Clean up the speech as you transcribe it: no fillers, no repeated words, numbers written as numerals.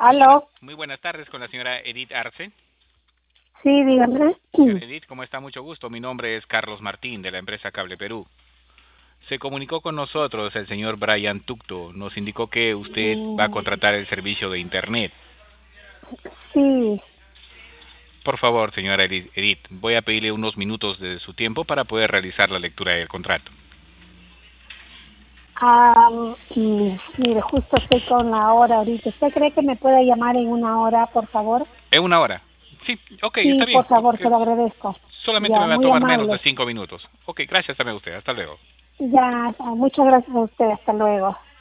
Aló, Muy buenas tardes con la señora Edith Arce. sí, dígame. Señora Edith, ¿cómo está? Mucho gusto. Mi nombre es Carlos Martín de la empresa Cable Perú. Se comunicó con nosotros el señor Brian Tucto. Nos indicó que usted va a Mm, contratar el servicio de Internet. sí, Por favor, señora Edith, voy a pedirle unos minutos de su tiempo para poder realizar la lectura del contrato. mire, justo estoy con la hora ahorita. ¿Usted cree que me pueda llamar en una hora, por favor? ¿En una hora? Sí, ok, está Sí, bien. por favor, se lo agradezco. Solamente Ya, me va a muy tomar menos de amable. 5 minutos. Ok, gracias también a usted. Hasta luego. Ya, muchas gracias a usted. Hasta luego.